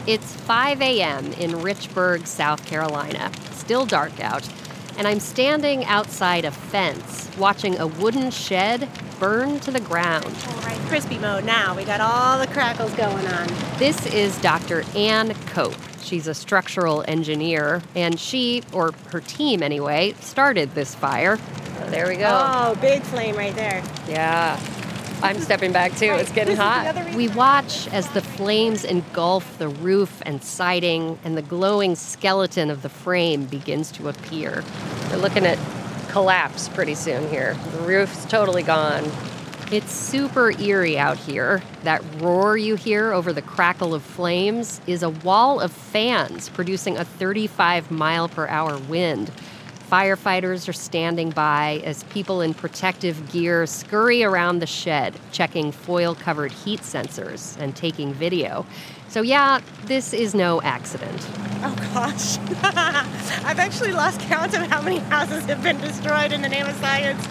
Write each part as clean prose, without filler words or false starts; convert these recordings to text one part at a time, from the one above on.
It's 5 a.m. in Richburg, South Carolina. Still dark out. And I'm standing outside a fence, watching a wooden shed burn to the ground. All right, crispy mode now. We got all the crackles going on. This is Dr. Ann Cope. She's a structural engineer, and she, or her team anyway, started this fire. So there we go. Oh, big flame right there. Yeah. I'm stepping back, too. It's getting hot. We watch as the flames engulf the roof and siding, and the glowing skeleton of the frame begins to appear. We're looking at collapse pretty soon here. The roof's totally gone. It's super eerie out here. That roar you hear over the crackle of flames is a wall of fans producing a 35-mile-per-hour wind. Firefighters are standing by as people in protective gear scurry around the shed, checking foil-covered heat sensors and taking video. So yeah, this is no accident. Oh, gosh. I've actually lost count of how many houses have been destroyed in the name of science.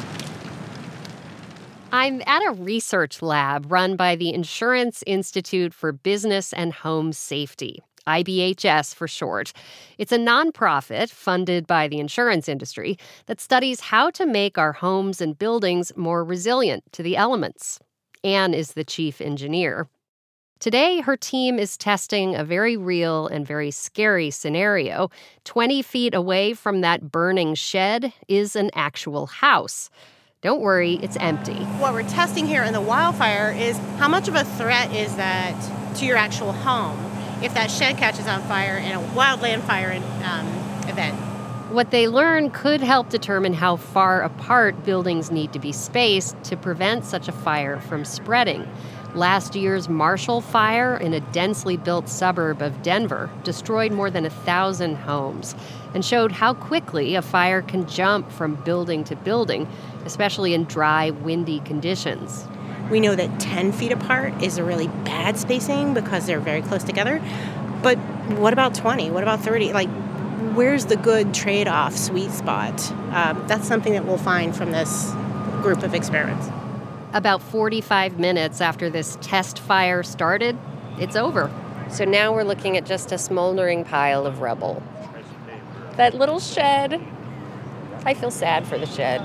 I'm at a research lab run by the Insurance Institute for Business and Home Safety, IBHS for short. It's a nonprofit funded by the insurance industry that studies how to make our homes and buildings more resilient to the elements. Anne is the chief engineer. Today, her team is testing a very real and very scary scenario. 20 feet away from that burning shed is an actual house. Don't worry, it's empty. What we're testing here in the wildfire is how much of a threat is that to your actual home if that shed catches on fire in a wildland fire event. What they learn could help determine how far apart buildings need to be spaced to prevent such a fire from spreading. Last year's Marshall Fire in a densely built suburb of Denver destroyed more than 1,000 homes and showed how quickly a fire can jump from building to building, especially in dry, windy conditions. We know that 10 feet apart is a really bad spacing because they're very close together. But what about 20? What about 30? Where's the good trade-off sweet spot? That's something that we'll find from this group of experiments. About 45 minutes after this test fire started, it's over. So now we're looking at just a smoldering pile of rubble. That little shed. I feel sad for the shed.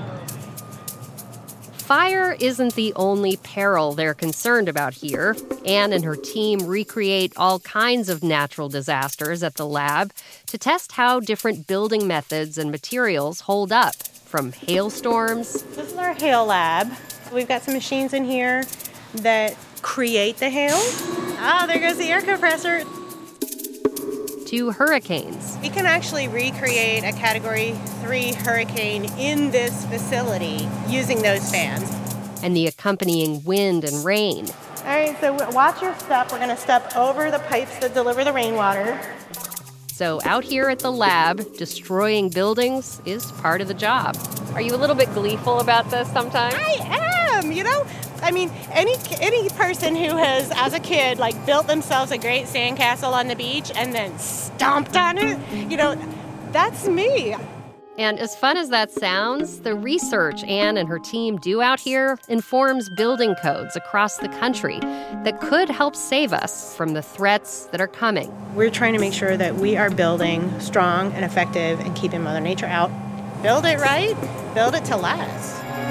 Fire isn't the only peril they're concerned about here. Anne and her team recreate all kinds of natural disasters at the lab to test how different building methods and materials hold up, from hailstorms. This is our hail lab. We've got some machines in here that create the hail. Oh, there goes the air compressor. To hurricanes. We can actually recreate a Category 3 hurricane in this facility using those fans. And the accompanying wind and rain. All right, so watch your step. We're going to step over the pipes that deliver the rainwater. So out here at the lab, destroying buildings is part of the job. Are you a little bit gleeful about this sometimes? I am, I mean, any person who has, as a kid, built themselves a great sandcastle on the beach and then stomped on it, that's me. And as fun as that sounds, the research Anne and her team do out here informs building codes across the country that could help save us from the threats that are coming. We're trying to make sure that we are building strong and effective and keeping Mother Nature out. Build it right, build it to last.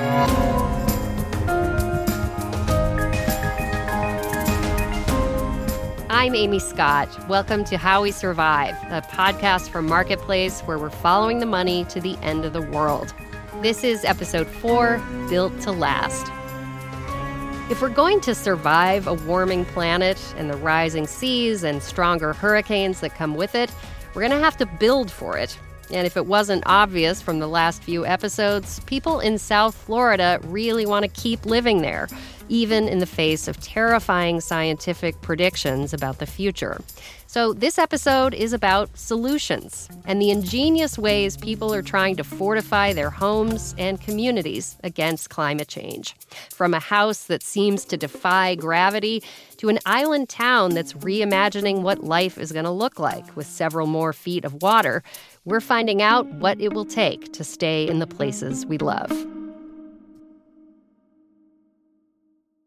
I'm Amy Scott. Welcome to How We Survive, a podcast from Marketplace where we're following the money to the end of the world. This is episode 4, Built to Last. If we're going to survive a warming planet and the rising seas and stronger hurricanes that come with it, we're going to have to build for it. And if it wasn't obvious from the last few episodes, people in South Florida really want to keep living there, even in the face of terrifying scientific predictions about the future. So this episode is about solutions and the ingenious ways people are trying to fortify their homes and communities against climate change. From a house that seems to defy gravity to an island town that's reimagining what life is going to look like with several more feet of water, we're finding out what it will take to stay in the places we love.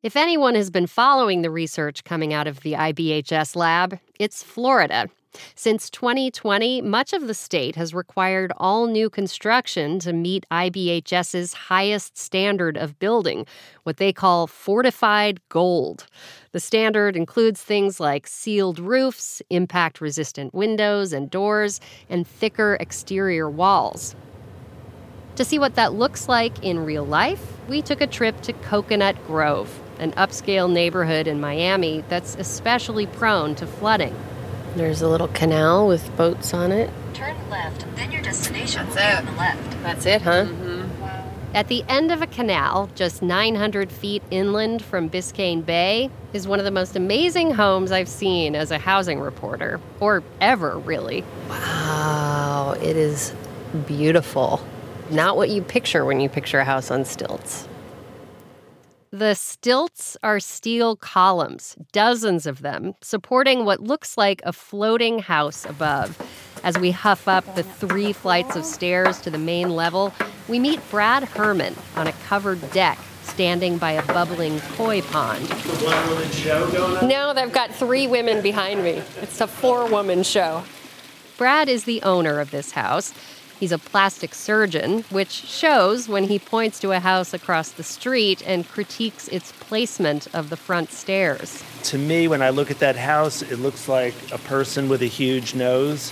If anyone has been following the research coming out of the IBHS lab, it's Florida. Since 2020, much of the state has required all new construction to meet IBHS's highest standard of building, what they call fortified gold. The standard includes things like sealed roofs, impact-resistant windows and doors, and thicker exterior walls. To see what that looks like in real life, we took a trip to Coconut Grove, an upscale neighborhood in Miami that's especially prone to flooding. There's a little canal with boats on it. Turn left, then your destination will be on the left. That's it, huh? Mm-hmm. Wow. At the end of a canal, just 900 feet inland from Biscayne Bay, is one of the most amazing homes I've seen as a housing reporter. Or ever, really. Wow, it is beautiful. Not what you picture when you picture a house on stilts. The stilts are steel columns, dozens of them, supporting what looks like a floating house above. As we huff up the 3 flights of stairs to the main level, we meet Brad Herman on a covered deck, standing by a bubbling koi pond. One-woman show going on? No, they've got 3 women behind me. It's a 4-woman show. Brad is the owner of this house. He's a plastic surgeon, which shows when he points to a house across the street and critiques its placement of the front stairs. To me, when I look at that house, it looks like a person with a huge nose.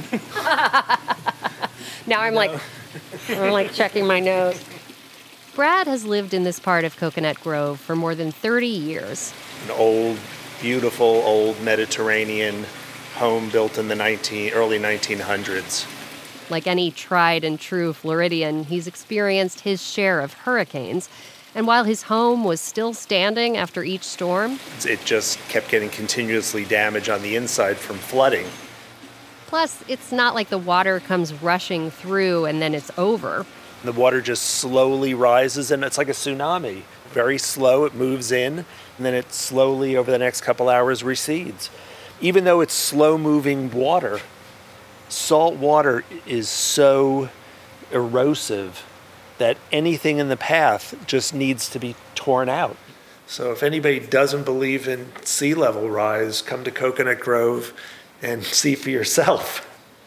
Now I'm like checking my nose. Brad has lived in this part of Coconut Grove for more than 30 years. An old, beautiful, old Mediterranean home built in the early 1900s. Like any tried and true Floridian, he's experienced his share of hurricanes. And while his home was still standing after each storm, It just kept getting continuously damaged on the inside from flooding. plus it's not like the water comes rushing through and then it's over. The water just slowly rises, and it's like a tsunami. Very slow, it moves in, and then it slowly, over the next couple hours, recedes. Even though it's slow-moving water, salt water is so erosive that anything in the path just needs to be torn out. So if anybody doesn't believe in sea level rise, come to Coconut Grove and see for yourself.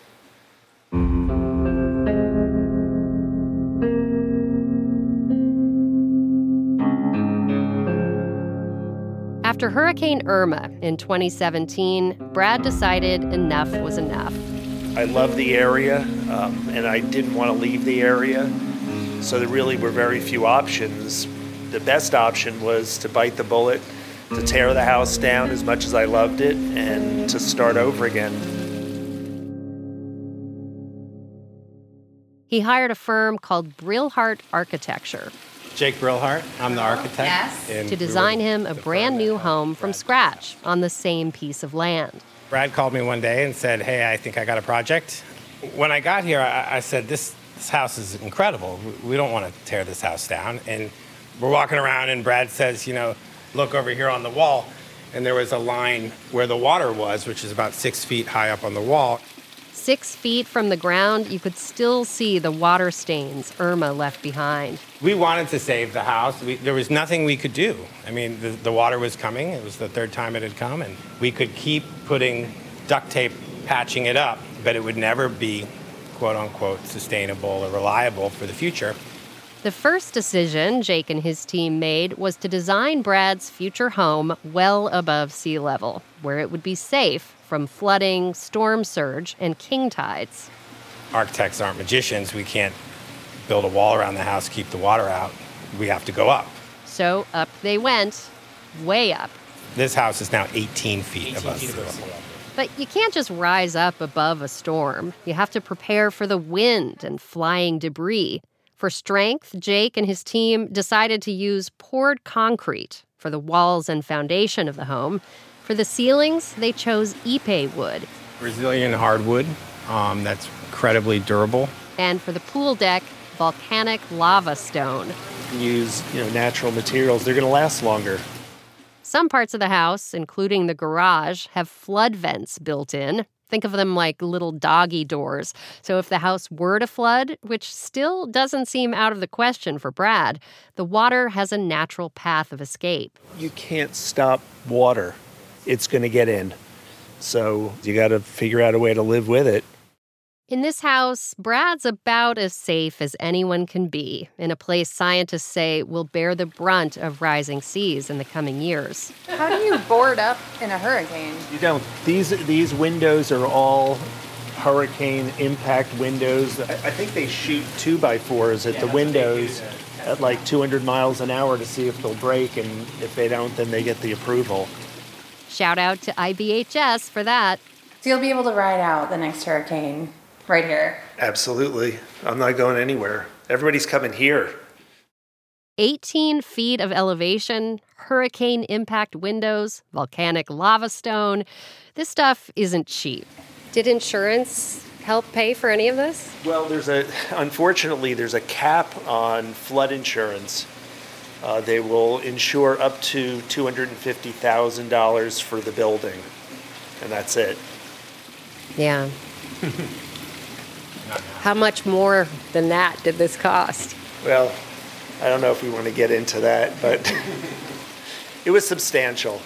After Hurricane Irma in 2017, Brad decided enough was enough. I love the area, and I didn't want to leave the area, so there really were very few options. The best option was to bite the bullet, to tear the house down as much as I loved it, and to start over again. He hired a firm called Brillhart Architecture Jake Brillhart, I'm the architect. Yes. to design him a brand new home from scratch on the same piece of land. Brad called me one day and said, hey, I think I got a project. When I got here, I said, this house is incredible. We don't want to tear this house down. And we're walking around and Brad says, look over here on the wall. And there was a line where the water was, which is about 6 feet high up on the wall. 6 feet from the ground, you could still see the water stains Irma left behind. We wanted to save the house. There was nothing we could do. I mean, the water was coming. It was the 3rd time it had come. And we could keep putting duct tape, patching it up, but it would never be, quote unquote, sustainable or reliable for the future. The first decision Jake and his team made was to design Brad's future home well above sea level, where it would be safe from flooding, storm surge, and king tides. Architects aren't magicians. We can't build a wall around the house, keep the water out. We have to go up. So up they went, way up. This house is now 18 feet above sea level. But you can't just rise up above a storm. You have to prepare for the wind and flying debris. For strength, Jake and his team decided to use poured concrete for the walls and foundation of the home. For the ceilings, they chose Ipe wood. Brazilian hardwood that's incredibly durable. And for the pool deck, volcanic lava stone. Use natural materials, they're going to last longer. Some parts of the house, including the garage, have flood vents built in. Think of them like little doggy doors. So if the house were to flood, which still doesn't seem out of the question for Brad, the water has a natural path of escape. You can't stop water. It's going to get in. So you got to figure out a way to live with it. In this house, Brad's about as safe as anyone can be in a place scientists say will bear the brunt of rising seas in the coming years. How do you board up in a hurricane? You don't. These windows are all hurricane impact windows. I think they shoot 2x4s at the windows at like 200 miles an hour to see if they'll break, and if they don't, then they get the approval. Shout out to IBHS for that. So you'll be able to ride out the next hurricane right here. Absolutely. I'm not going anywhere. Everybody's coming here. 18 feet of elevation, hurricane impact windows, volcanic lava stone. This stuff isn't cheap. Did insurance help pay for any of this? Well, unfortunately, there's a cap on flood insurance. They will insure up to $250,000 for the building, and that's it. Yeah. How much more than that did this cost? Well, I don't know if we want to get into that, but it was substantial.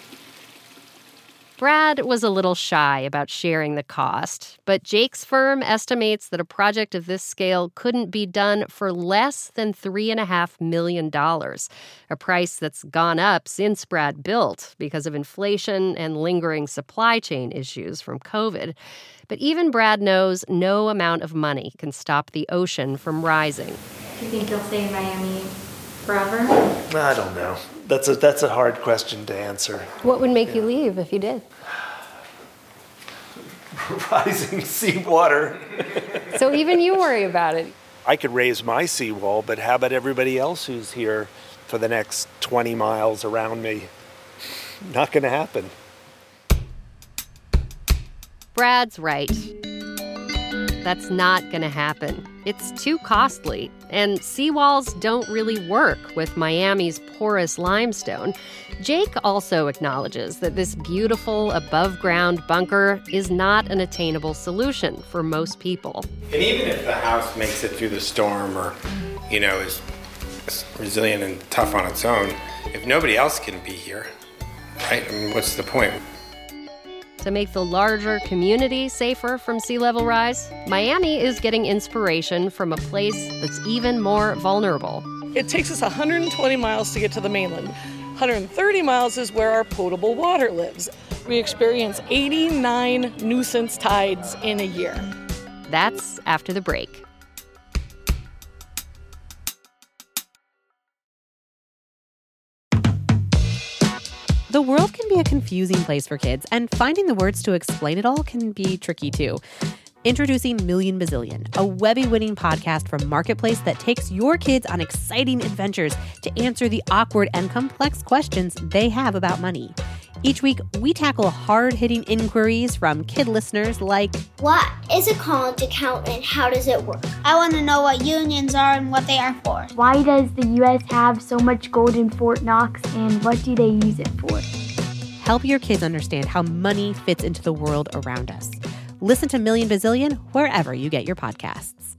Brad was a little shy about sharing the cost, but Jake's firm estimates that a project of this scale couldn't be done for less than $3.5 million, a price that's gone up since Brad built because of inflation and lingering supply chain issues from COVID. But even Brad knows no amount of money can stop the ocean from rising. Do you think you'll stay in Miami forever? I don't know. That's a hard question to answer. What would make you leave if you did? Rising seawater. So even you worry about it. I could raise my seawall, but how about everybody else who's here for the next 20 miles around me? Not going to happen. Brad's right. That's not going to happen. It's too costly, and seawalls don't really work with Miami's porous limestone. Jake also acknowledges that this beautiful above-ground bunker is not an attainable solution for most people. And even if the house makes it through the storm or, is resilient and tough on its own, if nobody else can be here, right? I mean, what's the point? To make the larger community safer from sea level rise, Miami is getting inspiration from a place that's even more vulnerable. It takes us 120 miles to get to the mainland. 130 miles is where our potable water lives. We experience 89 nuisance tides in a year. That's after the break. The world can be a confusing place for kids, and finding the words to explain it all can be tricky too. Introducing Million Bazillion, a Webby-winning podcast from Marketplace that takes your kids on exciting adventures to answer the awkward and complex questions they have about money. Each week, we tackle hard-hitting inquiries from kid listeners like, what is a college account and how does it work? I want to know what unions are and what they are for. Why does the U.S. have so much gold in Fort Knox, and what do they use it for? Help your kids understand how money fits into the world around us. Listen to Million Bazillion wherever you get your podcasts.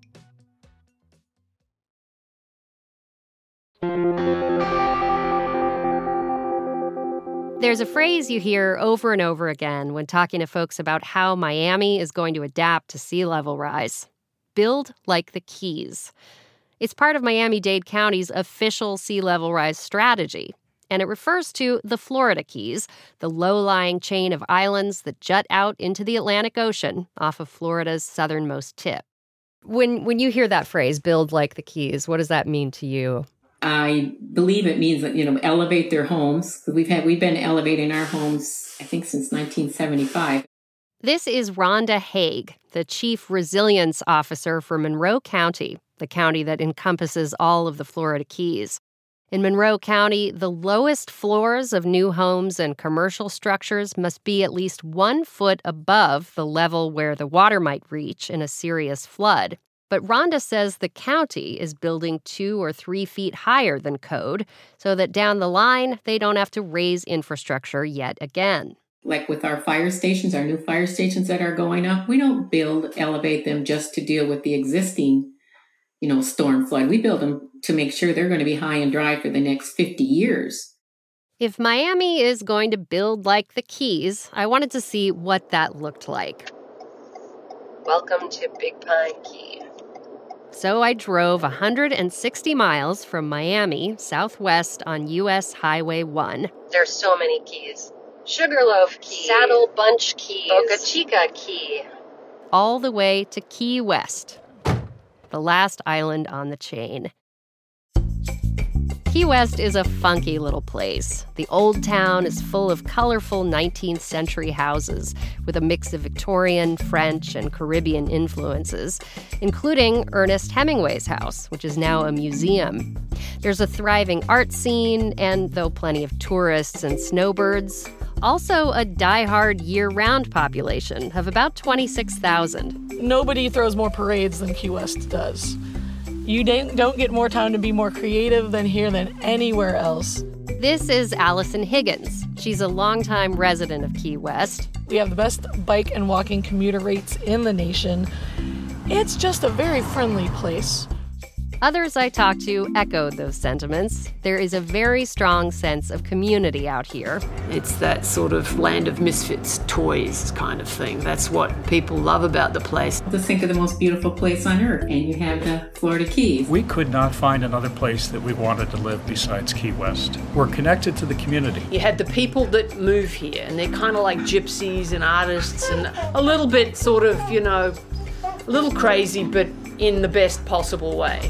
There's a phrase you hear over and over again when talking to folks about how Miami is going to adapt to sea level rise. Build like the Keys. It's part of Miami-Dade County's official sea level rise strategy, and it refers to the Florida Keys, the low-lying chain of islands that jut out into the Atlantic Ocean off of Florida's southernmost tip. When you hear that phrase, build like the Keys, what does that mean to you? I believe it means that, elevate their homes. We've been elevating our homes, I think, since 1975. This is Rhonda Haig, the Chief Resilience Officer for Monroe County, the county that encompasses all of the Florida Keys. In Monroe County, the lowest floors of new homes and commercial structures must be at least 1 foot above the level where the water might reach in a serious flood. But Rhonda says the county is building 2 or 3 feet higher than code so that down the line, they don't have to raise infrastructure yet again. Like with our fire stations, our new fire stations that are going up, we don't elevate them just to deal with the existing, storm flood. We build them to make sure they're going to be high and dry for the next 50 years. If Miami is going to build like the Keys, I wanted to see what that looked like. Welcome to Big Pine Key. So I drove 160 miles from Miami, southwest on U.S. Highway 1. There's so many keys. Sugarloaf Key, Saddle Bunch Key, Boca Chica Key. All the way to Key West, the last island on the chain. Key West is a funky little place. The old town is full of colorful 19th century houses with a mix of Victorian, French, and Caribbean influences, including Ernest Hemingway's house, which is now a museum. There's a thriving art scene, and though plenty of tourists and snowbirds, also a die-hard year-round population of about 26,000. Nobody throws more parades than Key West does. You don't get more time to be more creative than here than anywhere else. This is Allison Higgins. She's a longtime resident of Key West. We have the best bike and walking commuter rates in the nation. It's just a very friendly place. Others I talked to echoed those sentiments. There is a very strong sense of community out here. It's that sort of land of misfits, toys kind of thing. That's what people love about the place. Just think of the most beautiful place on earth, and you have the Florida Keys. We could not find another place that we wanted to live besides Key West. We're connected to the community. You had the people that move here, and they're kind of like gypsies and artists and a little bit sort of, a little crazy, but in the best possible way.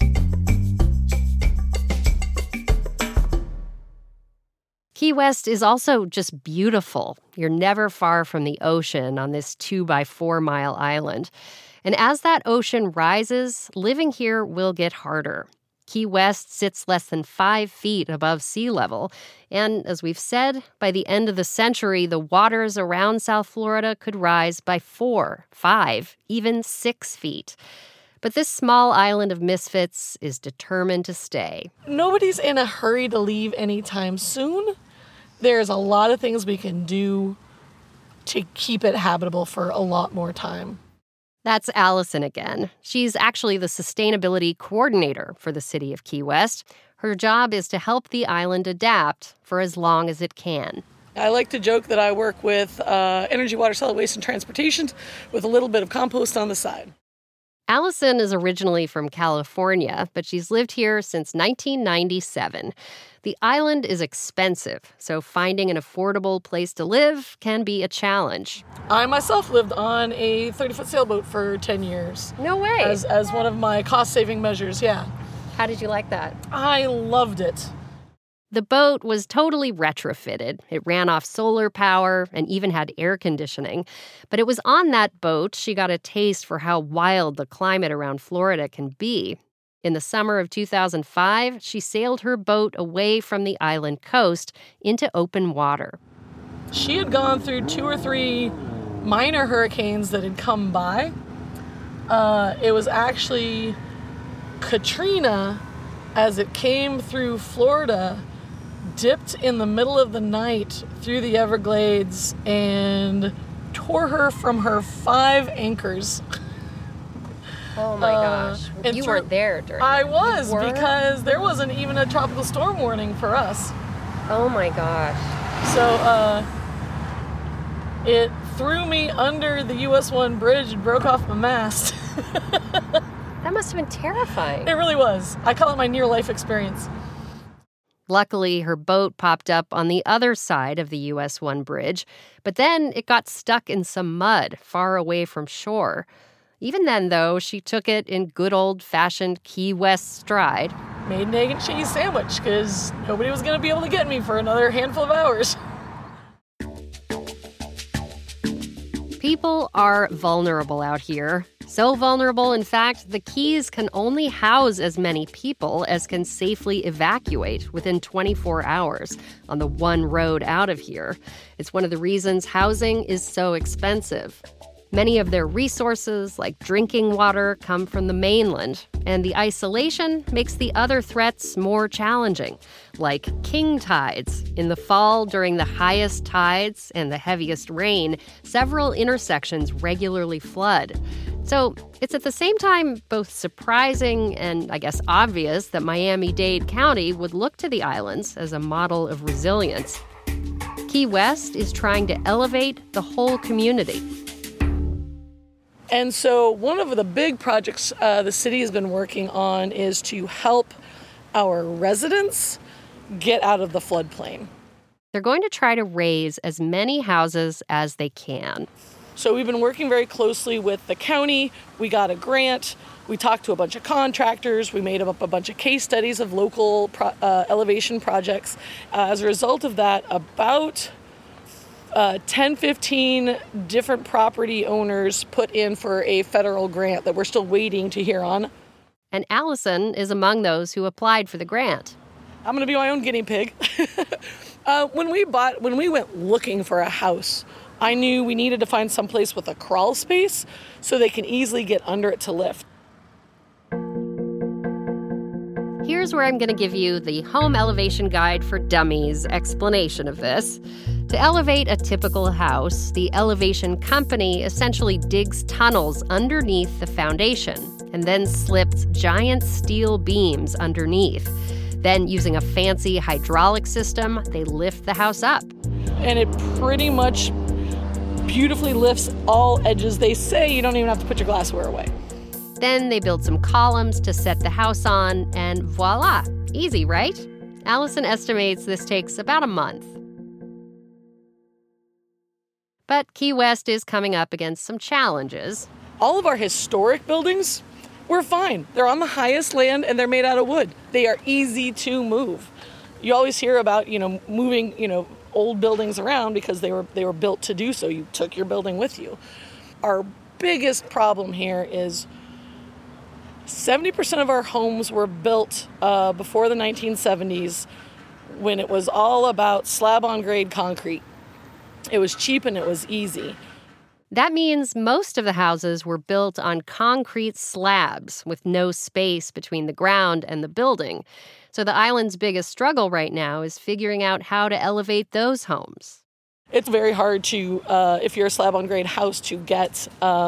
Key West is also just beautiful. You're never far from the ocean on this 2-by-4 mile island. And as that ocean rises, living here will get harder. Key West sits less than 5 feet above sea level. And as we've said, by the end of the century, the waters around South Florida could rise by 4, 5, even 6 feet. But this small island of misfits is determined to stay. Nobody's in a hurry to leave anytime soon. There's a lot of things we can do to keep it habitable for a lot more time. That's Allison again. She's actually the sustainability coordinator for the city of Key West. Her job is to help the island adapt for as long as it can. I like to joke that I work with energy, water, solid waste, and transportation with a little bit of compost on the side. Allison is originally from California, but she's lived here since 1997. The island is expensive, so finding an affordable place to live can be a challenge. I myself lived on a 30-foot sailboat for 10 years. No way! As one of my cost-saving measures, yeah. How did you like that? I loved it. The boat was totally retrofitted. It ran off solar power and even had air conditioning. But it was on that boat she got a taste for how wild the climate around Florida can be. In the summer of 2005, she sailed her boat away from the island coast into open water. She had gone through 2 or 3 minor hurricanes that had come by. It was actually Katrina, as it came through Florida, dipped in the middle of the night through the Everglades and tore her from her 5 anchors. Oh my gosh. You weren't there during that. I was, because there wasn't even a tropical storm warning for us. Oh my gosh. So it threw me under the US 1 bridge and broke off my mast. That must have been terrifying. It really was. I call it my near-life experience. Luckily, her boat popped up on the other side of the US 1 bridge, but then it got stuck in some mud far away from shore. Even then, though, she took it in good old-fashioned Key West stride. Made an egg and cheese sandwich, because nobody was going to be able to get me for another handful of hours. People are vulnerable out here. So vulnerable, in fact, the Keys can only house as many people as can safely evacuate within 24 hours on the one road out of here. It's one of the reasons housing is so expensive. Many of their resources, like drinking water, come from the mainland, And the isolation makes the other threats more challenging, like king tides. In the fall, during the highest tides and the heaviest rain, several intersections regularly flood. So it's at the same time both surprising and, I guess, obvious that Miami-Dade County would look to the islands as a model of resilience. Key West is trying to elevate the whole community. And so one of the big projects the city has been working on is to help our residents get out of the floodplain. They're going to try to raise as many houses as they can. So we've been working very closely with the county. We got a grant. We talked to a bunch of contractors. We made up a bunch of case studies of local elevation projects. As a result of that, about 10, 15 different property owners put in for a federal grant that we're still waiting to hear on. And Allison is among those who applied for the grant. I'm going to be my own guinea pig. When we went looking for a house, I knew we needed to find someplace with a crawl space so they can easily get under it to lift. Here's where I'm going to give you the Home Elevation Guide for Dummies explanation of this. To elevate a typical house, the elevation company essentially digs tunnels underneath the foundation and then slips giant steel beams underneath. Then, using a fancy hydraulic system, they lift the house up. And it pretty much beautifully lifts all edges. They say you don't even have to put your glassware away. Then they build some columns to set the house on, and voila, easy, right? Allison estimates this takes about a month. But Key West is coming up against some challenges. All of our historic buildings, we're fine. They're on the highest land and they're made out of wood. They are easy to move. You always hear about, moving, old buildings around because they were built to do so. You took your building with you. Our biggest problem here is 70% of our homes were built before the 1970s when it was all about slab-on-grade concrete. It was cheap and it was easy. That means most of the houses were built on concrete slabs with no space between the ground and the building. So the island's biggest struggle right now is figuring out how to elevate those homes. It's very hard to, if you're a slab-on-grade house, to get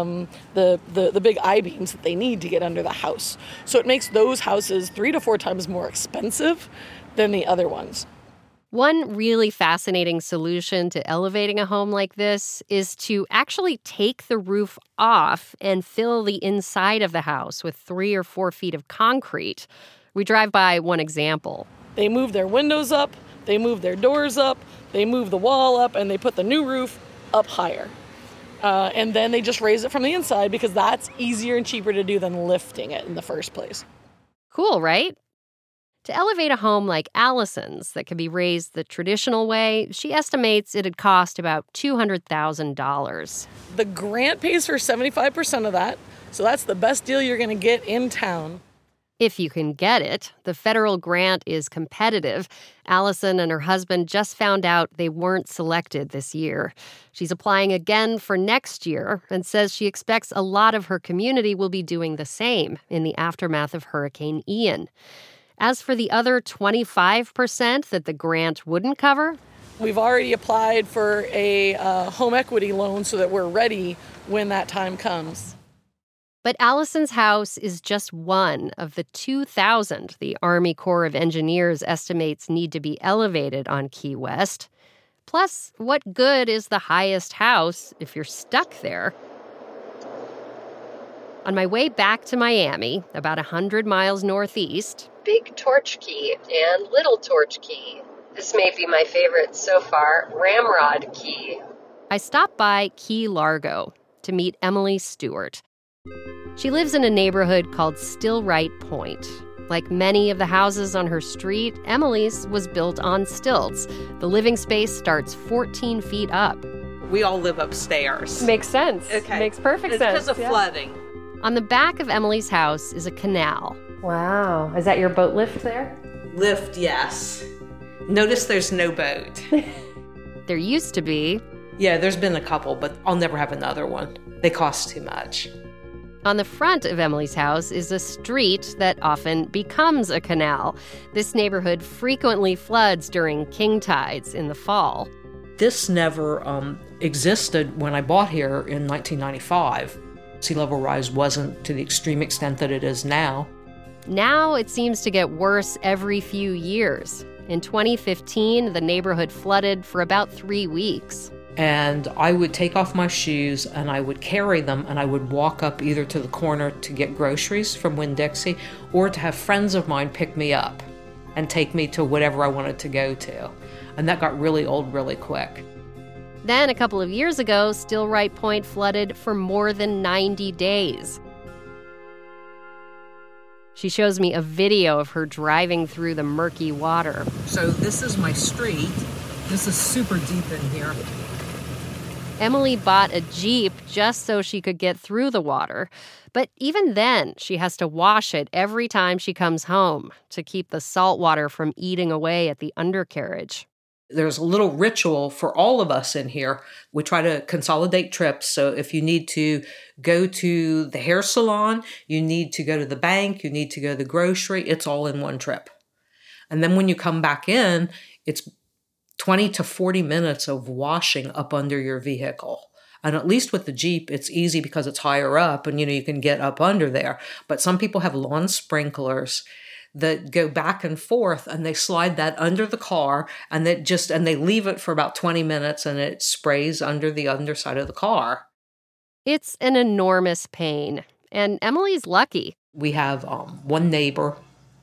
the big I-beams that they need to get under the house. So it makes those houses 3 to 4 times more expensive than the other ones. One really fascinating solution to elevating a home like this is to actually take the roof off and fill the inside of the house with 3 or 4 feet of concrete. We drive by one example. They move their windows up, they move their doors up, they move the wall up, and they put the new roof up higher. And then they just raise it from the inside because that's easier and cheaper to do than lifting it in the first place. Cool, right? To elevate a home like Allison's that could be raised the traditional way, she estimates it'd cost about $200,000. The grant pays for 75% of that, so that's the best deal you're going to get in town. If you can get it. The federal grant is competitive. Allison and her husband just found out they weren't selected this year. She's applying again for next year and says she expects a lot of her community will be doing the same in the aftermath of Hurricane Ian. As for the other 25% that the grant wouldn't cover, we've already applied for a home equity loan so that we're ready when that time comes. But Allison's house is just one of the 2,000 the Army Corps of Engineers estimates need to be elevated on Key West. Plus, what good is the highest house if you're stuck there? On my way back to Miami, about 100 miles northeast, Big Torch Key and Little Torch Key. This may be my favorite so far, Ramrod Key. I stopped by Key Largo to meet Emily Stewart. She lives in a neighborhood called Stillwright Point. Like many of the houses on her street, Emily's was built on stilts. The living space starts 14 feet up. We all live upstairs. Makes sense. Okay. Makes perfect it's sense. It's because of flooding. On the back of Emily's house is a canal. Wow. Is that your boat lift there? Lift, yes. Notice there's no boat. There used to be. Yeah, there's been a couple, but I'll never have another one. They cost too much. On the front of Emily's house is a street that often becomes a canal. This neighborhood frequently floods during king tides in the fall. This never existed when I bought here in 1995. Sea level rise wasn't to the extreme extent that it is now. Now it seems to get worse every few years. In 2015, the neighborhood flooded for about 3 weeks. And I would take off my shoes and I would carry them and I would walk up either to the corner to get groceries from Winn-Dixie or to have friends of mine pick me up and take me to whatever I wanted to go to. And that got really old really quick. Then a couple of years ago, Stillwright Point flooded for more than 90 days. She shows me a video of her driving through the murky water. So this is my street. This is super deep in here. Emily bought a Jeep just so she could get through the water. But even then, she has to wash it every time she comes home to keep the salt water from eating away at the undercarriage. There's a little ritual for all of us in here. We try to consolidate trips. So if you need to go to the hair salon, you need to go to the bank, you need to go to the grocery, it's all in one trip. And then when you come back in, it's 20 to 40 minutes of washing up under your vehicle. And at least with the Jeep, it's easy because it's higher up and, you can get up under there. But some people have lawn sprinklers that go back and forth and they slide that under the car and they leave it for about 20 minutes and it sprays under the underside of the car. It's an enormous pain. And Emily's lucky. We have one neighbor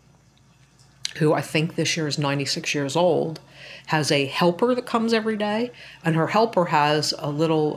who I think this year is 96 years old, has a helper that comes every day, and her helper has a little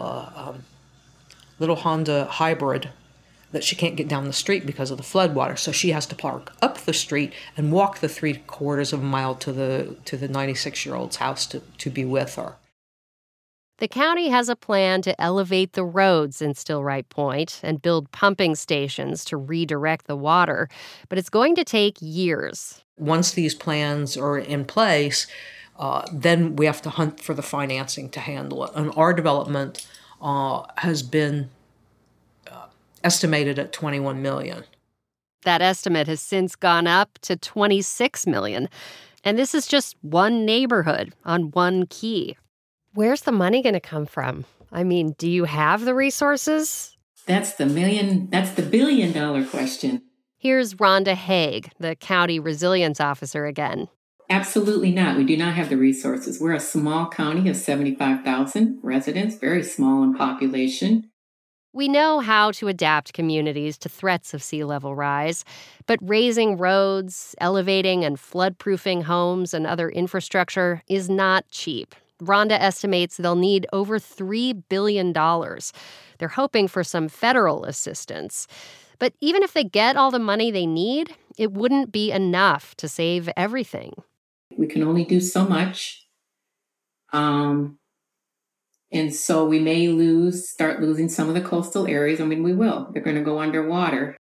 Honda hybrid that she can't get down the street because of the floodwater, so she has to park up the street and walk the 3/4 of a mile to the 96-year-old's house to be with her. The county has a plan to elevate the roads in Stillwright Point and build pumping stations to redirect the water, but it's going to take years. Once these plans are in place, then we have to hunt for the financing to handle it. And our development has been estimated at $21 million. That estimate has since gone up to $26 million. And this is just one neighborhood on one key. Where's the money going to come from? I mean, do you have the resources? That's the billion-dollar question. Here's Rhonda Haig, the county resilience officer again. Absolutely not. We do not have the resources. We're a small county of 75,000 residents, very small in population. We know how to adapt communities to threats of sea level rise, but raising roads, elevating and flood-proofing homes and other infrastructure is not cheap. Rhonda estimates they'll need over $3 billion. They're hoping for some federal assistance. But even if they get all the money they need, it wouldn't be enough to save everything. We can only do so much. And so we may start losing some of the coastal areas. I mean, we will. They're going to go underwater.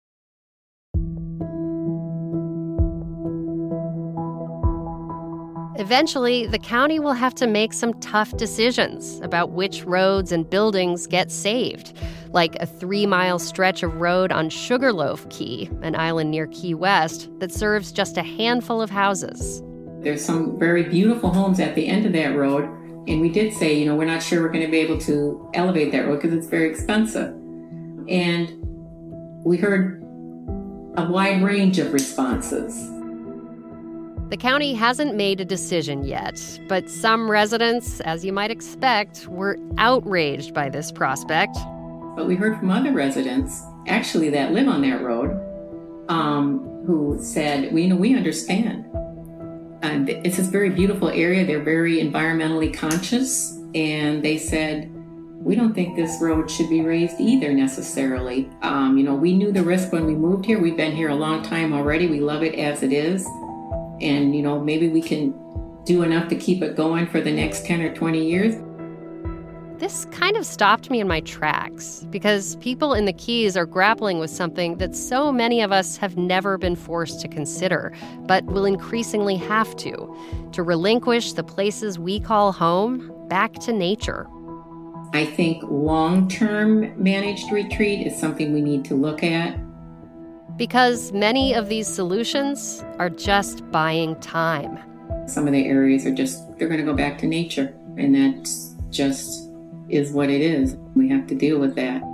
Eventually, the county will have to make some tough decisions about which roads and buildings get saved, like a 3-mile stretch of road on Sugarloaf Key, an island near Key West, that serves just a handful of houses. There's some very beautiful homes at the end of that road, and we did say, we're not sure we're going to be able to elevate that road because it's very expensive. And we heard a wide range of responses. The county hasn't made a decision yet, but some residents, as you might expect, were outraged by this prospect. But we heard from other residents, actually that live on that road, who said, we understand. And it's this very beautiful area. They're very environmentally conscious. And they said, we don't think this road should be raised either necessarily. We knew the risk when we moved here. We've been here a long time already. We love it as it is. And, maybe we can do enough to keep it going for the next 10 or 20 years. This kind of stopped me in my tracks because people in the Keys are grappling with something that so many of us have never been forced to consider, but will increasingly have to relinquish the places we call home back to nature. I think long-term managed retreat is something we need to look at. Because many of these solutions are just buying time. Some of the areas are they're going to go back to nature, and that just is what it is. We have to deal with that.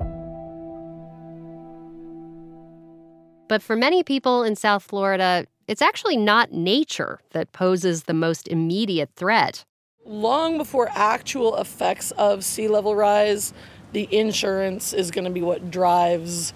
But for many people in South Florida, it's actually not nature that poses the most immediate threat. Long before actual effects of sea level rise, the insurance is going to be what drives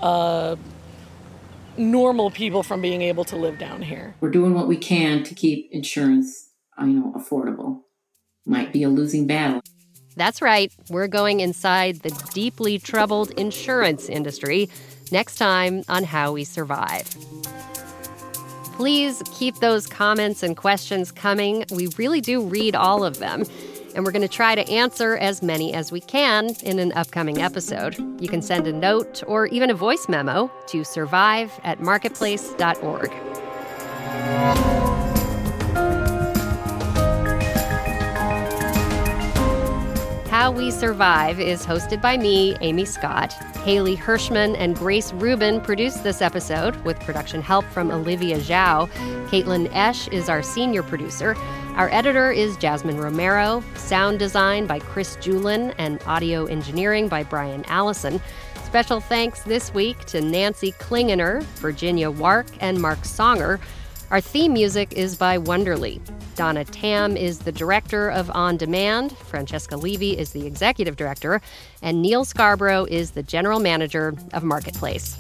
normal people from being able to live down here. We're doing what we can to keep insurance, affordable. Might be a losing battle. That's right. We're going inside the deeply troubled insurance industry next time on How We Survive. Please keep those comments and questions coming. We really do read all of them. And we're going to try to answer as many as we can in an upcoming episode. You can send a note or even a voice memo to survive@marketplace.org. How We Survive is hosted by me, Amy Scott. Haley Hirschman and Grace Rubin produced this episode with production help from Olivia Zhao. Caitlin Esch is our senior producer. Our editor is Jasmine Romero. Sound design by Chris Julin and audio engineering by Brian Allison. Special thanks this week to Nancy Klingener, Virginia Wark, and Mark Songer. Our theme music is by Wonderly. Donna Tam is the director of On Demand, Francesca Levy is the executive director, and Neil Scarborough is the general manager of Marketplace.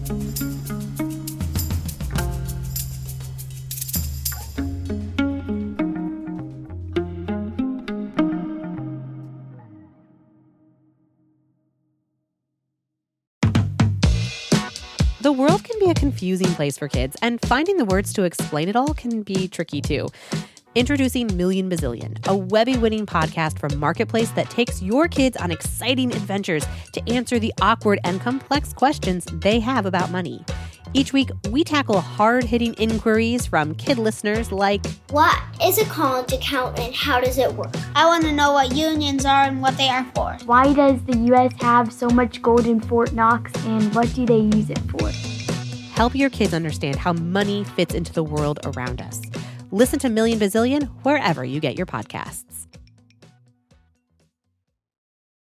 The world can be a confusing place for kids, and finding the words to explain it all can be tricky too. Introducing Million Bazillion, a Webby-winning podcast from Marketplace that takes your kids on exciting adventures to answer the awkward and complex questions they have about money. Each week, we tackle hard-hitting inquiries from kid listeners like, what is a college account and how does it work? I want to know what unions are and what they are for. Why does the U.S. have so much gold in Fort Knox, and what do they use it for? Help your kids understand how money fits into the world around us. Listen to Million Bazillion wherever you get your podcasts.